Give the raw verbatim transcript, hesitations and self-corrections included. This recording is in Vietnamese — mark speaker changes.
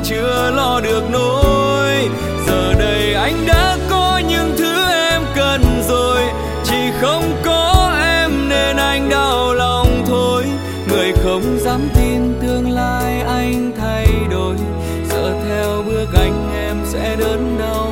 Speaker 1: chưa lo được nỗi. Giờ đây anh đã có những thứ em cần rồi, chỉ không có em nên anh đau lòng thôi. Người không dám tin tương lai anh thay đổi, giờ theo bước anh em sẽ đớn đau